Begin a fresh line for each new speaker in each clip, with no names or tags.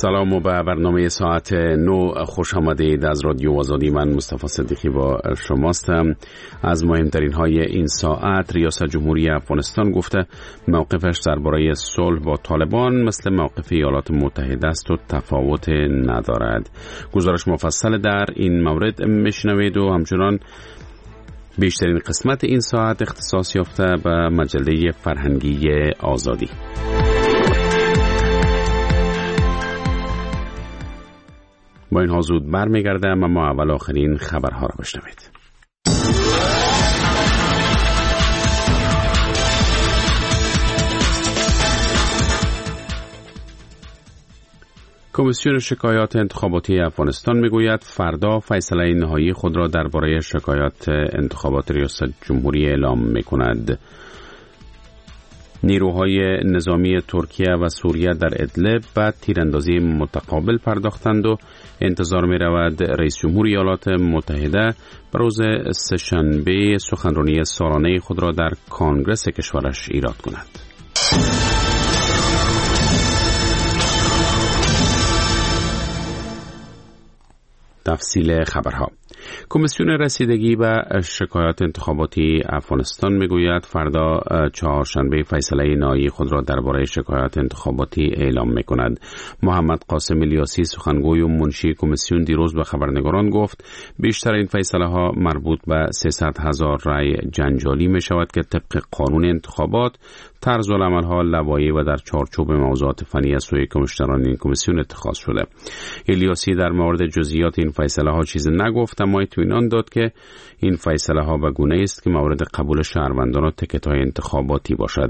سلام و به برنامه ساعت 9 خوش آمدید. از رادیو آزادی من مصطفی صدیقی با شماستم. از مهمترین های این ساعت: ریاست جمهوری افغانستان گفته موقفش درباره صلح با طالبان مثل موقف ایالات متحده است و تفاوت ندارد. گزارش مفصل در این مورد میشنوید و همچنان بیشترین قسمت این ساعت اختصاص یافته به مجله فرهنگی آزادی. با این ها زود برمیگردم، اما اول آخرین خبرها را بشنوید. کمیسیون شکایات انتخاباتی افغانستان میگوید فردا فیصله نهایی خود را درباره شکایات انتخابات ریاست جمهوری اعلام میکند. نیروهای نظامی ترکیه و سوریه در ادلب به تیراندازی متقابل پرداختند و انتظار می رود رئیس جمهور ایالات متحده به روز سه‌شنبه سخنرانی سالانه خود را در کنگره کشورش ایراد کند. تفصیل خبرها. کمیسیون رسیدگی به شکایات انتخاباتی افغانستان میگوید فردا چهارشنبه فیصله نهایی خود را درباره شکایات انتخاباتی اعلام میکند. محمد قاسم الیاسی سخنگوی و منشی کمیسیون دیروز به خبرنگاران گفت بیشتر این فیصله ها مربوط به 300,000 رای جنجالی می شود که طبق قانون انتخابات طرز العمل ها لوایح و در چارچوب موضوعات فنی از سوی کمیشنران این کمیسیون اتخاذ شده. الیاسی در مورد جزئیات این فیصله ها چیزی نگفت، اما اطمینان داد که این فیصله ها به گونه است که مورد قبول شهروندان و تکت های انتخاباتی باشد.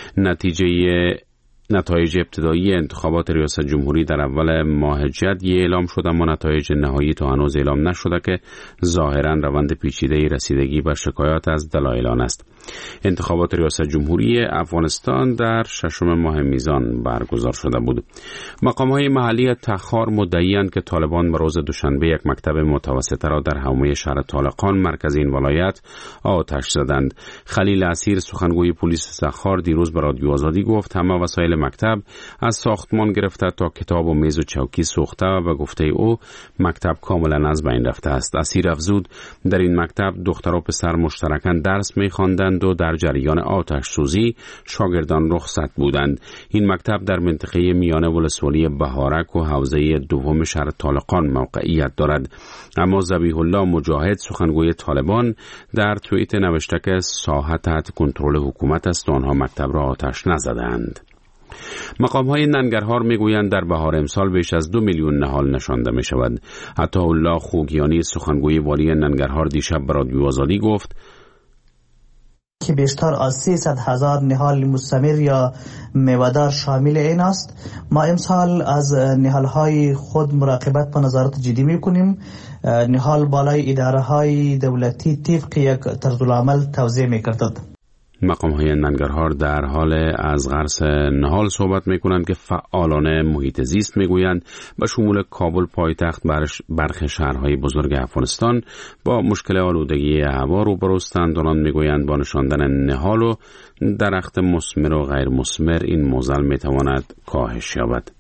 نتایج ابتدایی انتخابات ریاست جمهوری در اول ماه جدی اعلام شد، اما نتایج نهایی تا هنوز اعلام نشده که ظاهرا روند پیچیده رسیدگی به شکایات از دلایل آن است. انتخابات ریاست جمهوری افغانستان در 6 ماه میزان برگزار شده بود. مقام‌های محلی تخار مدعی‌اند که طالبان به روز دوشنبه یک مکتب متوسطه را در حومه شهر طالقان مرکز این ولایت آتش زدند. خلیل اسیر سخنگوی پلیس تخار دیروز به رادیو آزادی گفت همه وسایل مکتب از ساختمان گرفته تا کتاب و میز و چوکی سوخته و به گفته او مکتب کاملا از بین رفته است. اسیر افزود در این مکتب دختر و پسر مشترکاً درس می‌خواندند و در جریان آتش سوزی شاگردان رخصت بودند. این مکتب در منطقه میانه ولسوالی بهارک و حوزه دوم شهر طالقان موقعیت دارد. اما ذبیح الله مجاهد سخنگوی طالبان در توییت نوشته که ساحه تحت کنترل حکومت است و آنها مکتب را آتش نزدند. مقام‌های ننگرهار میگویند در بهار امسال بیش از 2 میلیون نهال نشانده می شود. عطاالله خوگیانی سخنگوی والی ننگرهار دیشب به رادیو آزادی گفت
که بیشتر از 300,000 نهال مستمر یا میوه‌دار شامل این است. ما امسال از نهال‌های خود مراقبت و نظارت جدی می‌کنیم. نهال بالای اداره‌های دولتی طبق یک طرزالعمل توزیع می‌گردد.
مقام‌های ننگرهار در حال از غرس نهال صحبت می‌کنند که فعالان محیط زیست می‌گویند به شمول کابل پایتخت برخی شهرهای بزرگ افغانستان با مشکل آلودگی هوا روبروستند. آنان می‌گویند با نشاندن نهال و درخت مثمر و غیر مثمر این معضل می‌تواند کاهش یابد.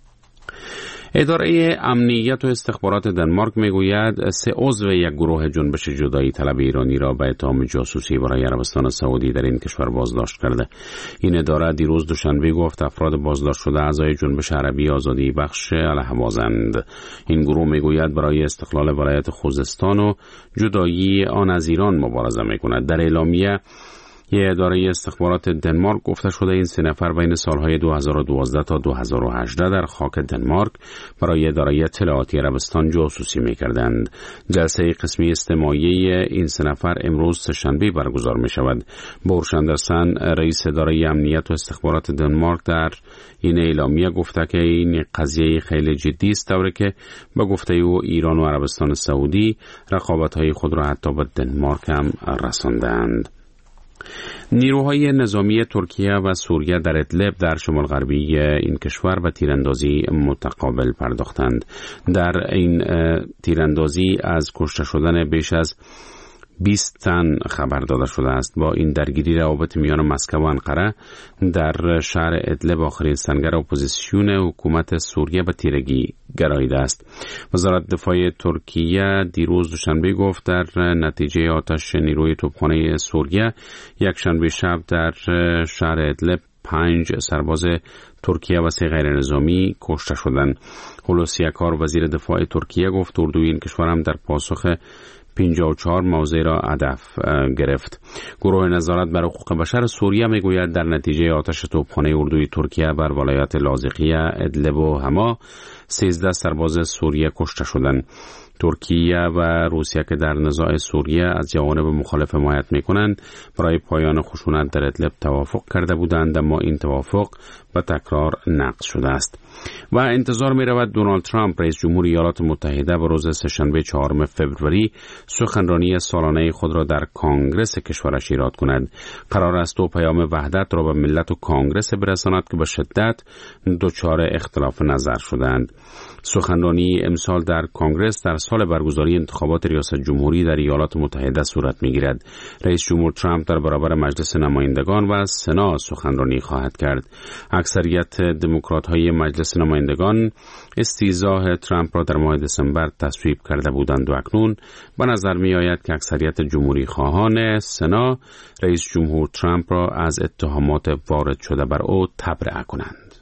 اداره امنیت و استخبارات دنمارک میگوید 3 عضو یک گروه جنبش جدایی طلب ایرانی را به اتهام جاسوسی برای عربستان سعودی در این کشور بازداشت کرده. این اداره دیروز دوشنبه گفت افراد بازداشت شده اعضای جنبش عربی آزادی بخش الهوازند. این گروه میگوید برای استقلال ولایت خوزستان و جدایی آن از ایران مبارزه میکند. در اعلامیه اداره استخبارات دنمارک گفته شده این 3 نفر بین سالهای 2012 تا 2018 در خاک دنمارک برای اداره اطلاعاتی عربستان جاسوسی می‌کردند. جلسه قسمی استماعی این 3 نفر امروز سه‌شنبه برگزار می‌شود. بورش اندرسن رئیس اداره امنیت و استخبارات دنمارک در این اعلامیه گفته که این قضیه خیلی جدی است، طوری که به گفته او ایران و عربستان سعودی رقابت‌های خود را حتی به دنمارک هم رساندند. نیروهای نظامی ترکیه و سوریه در ادلب در شمال غربی این کشور به تیراندازی متقابل پرداختند. در این تیراندازی از کشته شدن بیش از 20 تن خبر داده شده است. با این درگیری روابط میان مسکو و انقره در شهر ادلب آخرین سنگر اپوزیسیون حکومت سوریه به تیرگی گراییده است. وزارت دفاع ترکیه دیروز دوشنبه گفت در نتیجه آتش نیروی توپخانه سوریه یک شنبه شب در شهر ادلب 5 سرباز ترکیه و 3 غیر نظامی کشته شدند. هولوسی اکار وزیر دفاع ترکیه گفت اردوی این کشور هم در پاسخ 54 موضع را هدف گرفت. گروه نظارت بر حقوق بشر سوریه میگوید در نتیجه آتش توپخانه اردوی ترکیه بر ولایت لاذقیه، ادلب و حما 13 سرباز سوریه کشته شدند. ترکیه و روسیه که در نزاع سوریه از جوانب مخالف حمایت میکنند برای پایان خشونت در ادلب توافق کرده بودند، اما این توافق به تکرار نقض شده است. و انتظار می رود دونالد ترامپ رئیس جمهور ایالات متحده به روز سه‌شنبه 4 فوریه سخنرانی سالانه خود را در کانگرس کشورش ایراد کند. قرار است او پیام وحدت را به ملت و کانگرس برساند که به شدت دچار اختلاف نظر شدند. سخنرانی امسال در کانگرس در سال برگزاری انتخابات ریاست جمهوری در ایالات متحده صورت می‌گیرد. رئیس جمهور ترامپ در برابر مجلس نمایندگان و سنا سخنرانی خواهد کرد. اکثریت دموکرات‌های مجلس نمایندگان استیضاح ترامپ را در ماه دسامبر تصویب کرده بودند و اکنون به نظر می‌آید که اکثریت جمهوری خواهان سنا رئیس جمهور ترامپ را از اتهامات وارد شده بر او تبرئه کنند.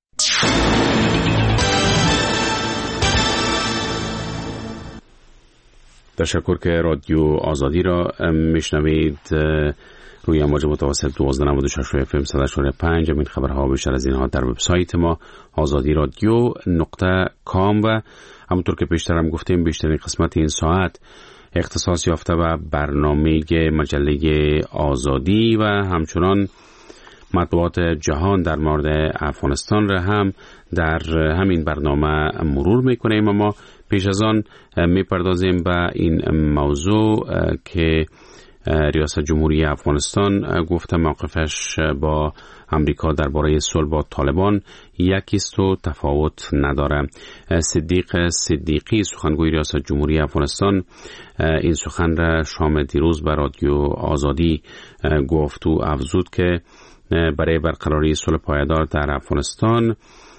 تشکر که رادیو آزادی را میشنوید. روی امواج متوسط 1296 FM 100.5. این خبرها بیشتر از اینها در وبسایت ما azadiradyo.com و همونطور که پیشترم گفتیم بیشترین قسمت این ساعت اختصاص یافته به برنامه مجله آزادی و همچنان مطبوعات جهان در مورد افغانستان را هم در همین برنامه مرور میکنیم. اما پیش از آن میپردازیم به این موضوع که ریاست جمهوری افغانستان گفته موقفش با امریکا درباره صلح با طالبان یکیست و تفاوت نداره. صدیق صدیقی سخنگوی ریاست جمهوری افغانستان این سخن را شام دیروز به رادیو آزادی گفت و افزود که برای برقراری صلح پایدار در افغانستان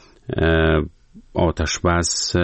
آتش بس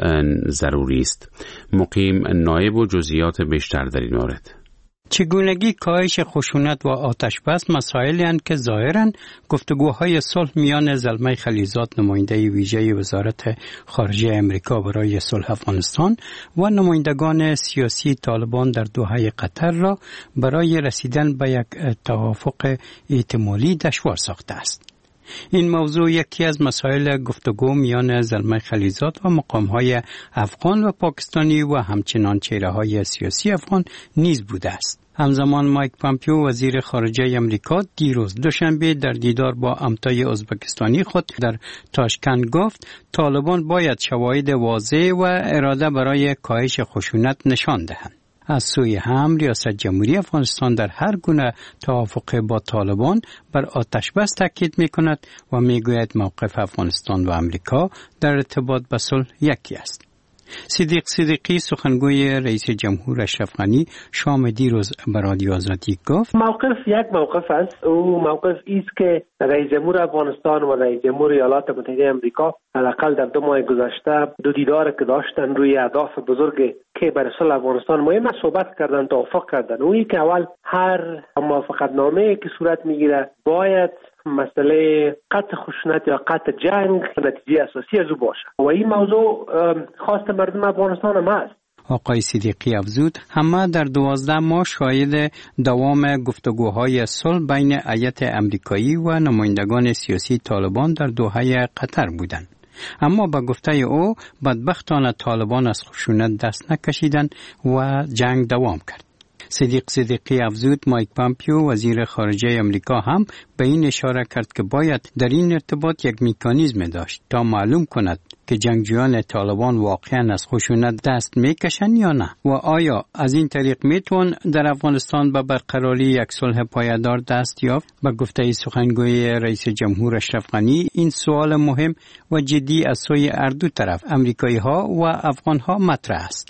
ضروری است. مقیم نایب و جزئیات بیشتر در این مورد.
چگونگی کاهش خشونت و آتش بس مسائلی اند که ظاهراً گفتگوهای صلح میان زلمه خلیزاد نماینده ویژه وزارت خارجه امریکا برای صلح افغانستان و نمایندگان سیاسی طالبان در دوحه قطر را برای رسیدن به یک توافق احتمالی دشوار ساخته است. این موضوع یکی از مسائل گفتگو میان زلمه خلیزاد و مقامهای افغان و پاکستانی و همچنان چهره‌های سیاسی افغان نیز بوده است. همزمان مایک پامپیو وزیر خارجه امریکا دیروز دوشنبه در دیدار با امتای ازبکستانی خود در تاشکند گفت طالبان باید شواهد واضح و اراده برای کاهش خشونت نشان دهند. از سوی هم ریاست جمهوری افغانستان در هر گونه توافق با طالبان بر آتش بس تاکید می‌کند و می‌گوید موقف افغانستان و امریکا در ارتباط به صلح یکی است. صدیق صدیقی سخنگوی رئیس جمهور اشرف غنی شام دیروز به رادیو آزادی گفت
موقف یک موقف است. او موقف است که رئیس جمهور افغانستان و رئیس جمهور ایالات متحده آمریکا حداقل در 2 ماه گذشته 2 دیدار که داشتن روی اهداف بزرگ که برای صلح افغانستان مهم صحبت کردن، توافق کردن. اویی که اول هر موافقتنامه که صورت میگیره باید مسئله قطع خشونت یا قطع جنگ نتیجه اساسی از او باشه و این موضوع خواست مردم افغانستان هم هست.
آقای صدیقی افزود همه در 12 ماه شاهد دوام گفتگوهای صلح بین هیئت امریکایی و نمایندگان سیاسی طالبان در دوحه قطر بودند. اما با گفته او بدبختانه طالبان از خشونت دست نکشیدند و جنگ دوام کرد. صدیق صدیقی افزود مایک پامپیو وزیر خارجه امریکا هم به این اشاره کرد که باید در این ارتباط یک مکانیزم داشت تا معلوم کند که جنگجویان طالبان واقعا از خشونت دست میکشند یا نه و آیا از این طریق میتوان در افغانستان به برقراری یک صلح پایدار دست یافت. به گفته سخنگوی رئیس جمهور اشرف غنی این سوال مهم و جدی از سوی هر دو طرف امریکایی ها و افغان ها مطرح است.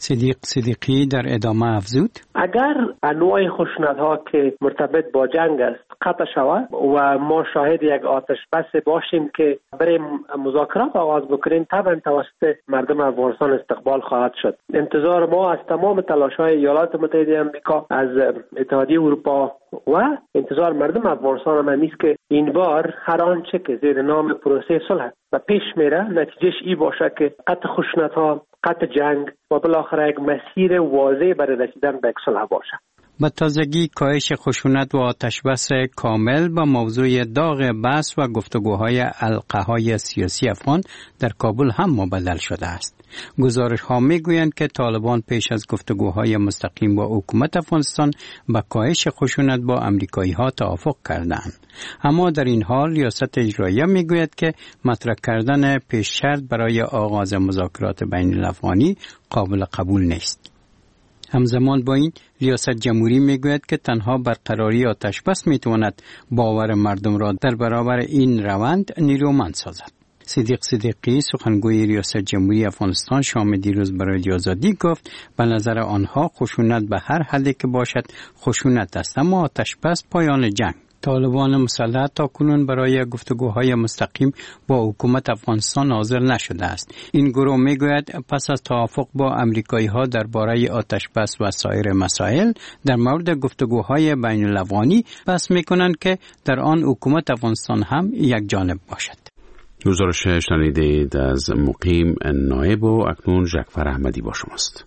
صدیق صدیقی در ادامه افزود:
اگر انواع خشونت‌ها که مرتبط با جنگ است قطع شود و ما شاهد یک آتش بس باشیم که بریم مذاکرات آغاز بکنیم، طبعا توسط مردم افغانستان استقبال خواهد شد. انتظار ما از تمام تلاش‌های ایالات متحده آمریکا، از اتحادیه اروپا و انتظار مردم افغانستان هم است که این بار هر آنچه که زیر نام پروسه صلح و پیش میره نتیجهش این باشه که قطع خشونت‌ها، قطع جنگ و بالاخره یک مسیر واضح برای رسیدن به صلح باشه.
به تازگی کاهش خشونت و آتشبس کامل با موضوع داغ بحث و گفتگوهای القهای سیاسی افغان در کابل هم مبدل شده است. گزارش‌ها می‌گویند که طالبان پیش از گفتگوهای مستقیم با حکومت افغانستان به کاهش خشونت با آمریکایی‌ها توافق کردند. اما در این حال ریاست اجراییه می‌گوید که مطرح کردن پیش شرط برای آغاز مذاکرات بین الافغانی قابل قبول نیست. همزمان با این ریاست جمهوری میگوید که تنها برقراری آتشبس میتواند باور مردم را در برابر این روند نیرومند سازد. صدیق صدیقی سخنگوی ریاست جمهوری افغانستان شام دیروز برای رادیو آزادی گفت به نظر آنها خشونت به هر حدی که باشد خشونت است، اما آتشبس پایان جنگ. طالبان مسلح تاکنون برای گفتگوهای مستقیم با حکومت افغانستان حاضر نشده است. این گروه میگوید پس از توافق با آمریکایی‌ها درباره آتشبس و سایر مسائل در مورد گفتگوهای بین الافغانی بحث میکنند که در آن حکومت افغانستان هم یک جانب باشد.
گزارش شنیدید از مقیم نایب و اکنون ژکفر احمدی با شماست.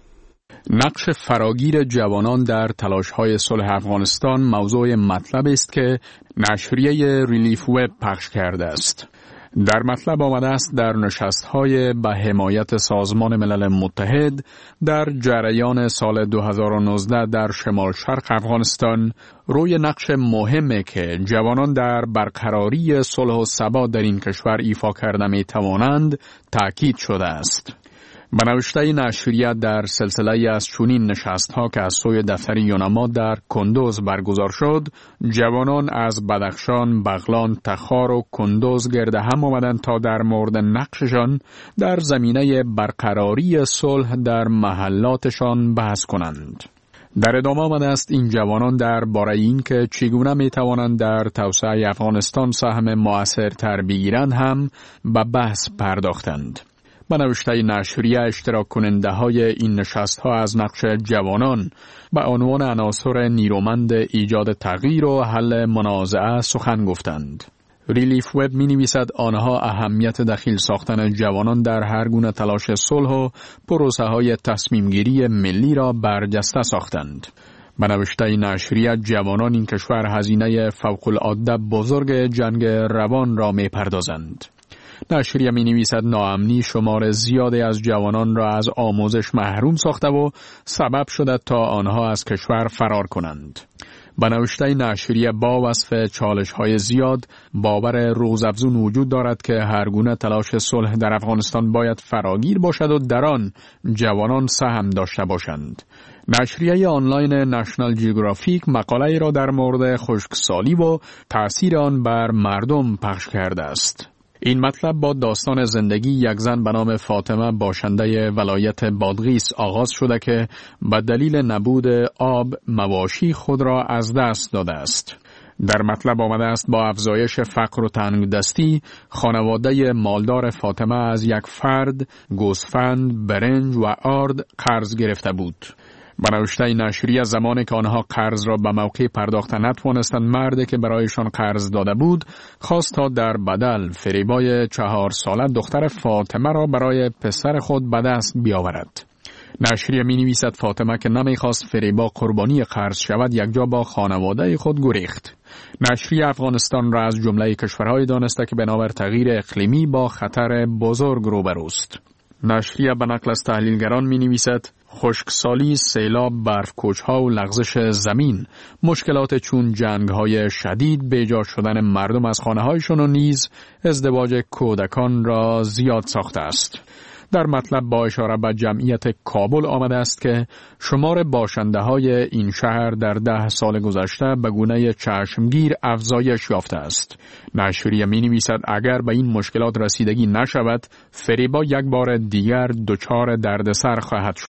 نقش فراگیر جوانان در تلاش‌های صلح افغانستان موضوع مطلب است که نشریه ریلیف وب پخش کرده است. در مطلب آمده است در نشست‌های به حمایت سازمان ملل متحد در جریان سال 2019 در شمال شرق افغانستان روی نقش مهمی که جوانان در برقراری صلح و ثبات در این کشور ایفا کرده می‌توانند تأکید شده است. به نوشته نشریه در سلسله از چنین نشست‌ها که از سوی دفتر یونما در کندوز برگزار شد، جوانان از بدخشان، بغلان، تخار و کندوز گرد هم آمدند تا در مورد نقششان در زمینه برقراری صلح در محلاتشان بحث کنند. در ادامه آمده است این جوانان در باره این که چگونه می توانند در توسعه افغانستان سهم مؤثرتر بگیرند هم به بحث پرداختند. به نوشته نشریه اشتراک کننده های این نشست ها از نقش جوانان به عنوان عناصر نیرومند ایجاد تغییر و حل منازعه سخن گفتند. ریلیف وب می نویسد آنها اهمیت دخیل ساختن جوانان در هر گونه تلاش صلح و پروسه های تصمیم گیری ملی را برجسته ساختند. به نوشته نشریه جوانان این کشور هزینه فوق العاده بزرگ جنگ روان را می پردازند. نشریه می نویسد ناامنی شمار زیادی از جوانان را از آموزش محروم ساخته و سبب شده تا آنها از کشور فرار کنند. به نوشته نشریه با وصف چالش‌های زیاد باور روزافزون وجود دارد که هر گونه تلاش صلح در افغانستان باید فراگیر باشد و در آن جوانان سهم داشته باشند. نشریه آنلاین نشنال جیوگرافیک مقاله را در مورد خشکسالی و تأثیر آن بر مردم پخش کرده است. این مطلب با داستان زندگی یک زن به نام فاطمه باشنده ولایت بادغیس آغاز شده که به دلیل نبود آب مواشی خود را از دست داده است. در مطلب آمده است با افزایش فقر و تنگدستی خانواده مالدار فاطمه از یک فرد گوسفند، برنج و آرد قرض گرفته بود. به نوشته نشریه زمانی که آنها قرض را به موقع پرداخت نتوانستند، مردی که برایشان قرض داده بود خواست تا در بدل فریبای 4 ساله دختر فاطمه را برای پسر خود به دست بیاورد. نشریه می نویسد فاطمه که نمیخواست فریبا قربانی قرض شود یک جا با خانواده خود گریخت. نشریه افغانستان را از جمله کشورهای دانسته که بنابر تغییر اقلیمی با خطر بزرگ روبروست. نشریه به نقل از تحلیلگران می نویسد خشکسالی، سیلاب، برفکوچ‌ها و لغزش زمین، مشکلات چون جنگ‌های شدید، بیجا شدن مردم از خانه‌هایشان و نیز ازدواج کودکان را زیاد ساخته است. در مطلب با اشاره به جمعیت کابل آمده است که شمار باشنده های این شهر در 10 سال گذشته به گونه چشمگیر افزایش یافته است. نشریه می نویسد اگر به این مشکلات رسیدگی نشود، فریبا یک بار دیگر دچار دردسر خواهد شد.